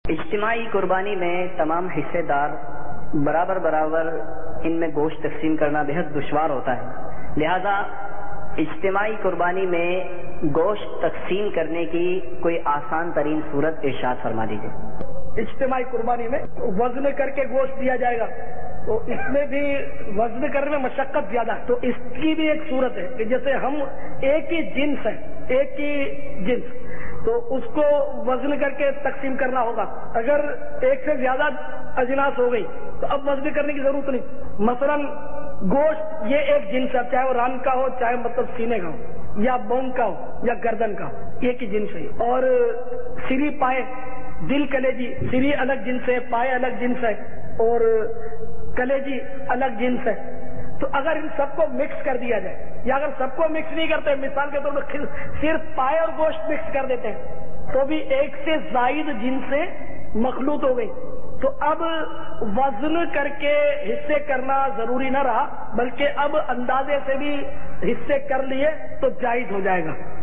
اجتماعی قربانی میں تمام حصے دار برابر برابر ان میں گوشت تقسیم کرنا بہت دشوار ہوتا ہے، لہذا اجتماعی قربانی میں گوشت تقسیم کرنے کی کوئی آسان ترین صورت ارشاد فرما دیجیے۔ اجتماعی قربانی میں وزن کر کے گوشت دیا جائے گا، تو اس میں بھی وزن کرنے میں مشقت زیادہ ہے، تو اس کی بھی ایک صورت ہے کہ جیسے ہم ایک ہی جنس ہے، ایک ہی جنس، تو اس کو وزن کر کے تقسیم کرنا ہوگا۔ اگر ایک سے زیادہ اجناس ہو گئی تو اب وزن کرنے کی ضرورت نہیں۔ مثلا گوشت یہ ایک جنس ہے، چاہے وہ ران کا ہو، چاہے مطلب سینے کا ہو، یا بون کا ہو، یا گردن کا ہو، ایک ہی جنس ہے۔ اور سری پائے، دل کلیجی، سری الگ جنس ہے، پائے الگ جنس ہے، اور کلیجی الگ جنس ہے۔ تو اگر ان سب کو مکس کر دیا جائے، یا اگر سب کو مکس نہیں کرتے، مثال کے طور پر صرف پائے اور گوشت مکس کر دیتے ہیں، تو بھی ایک سے زائد جنس سے مخلوط ہو گئی، تو اب وزن کر کے حصے کرنا ضروری نہ رہا، بلکہ اب اندازے سے بھی حصے کر لیے تو جائز ہو جائے گا۔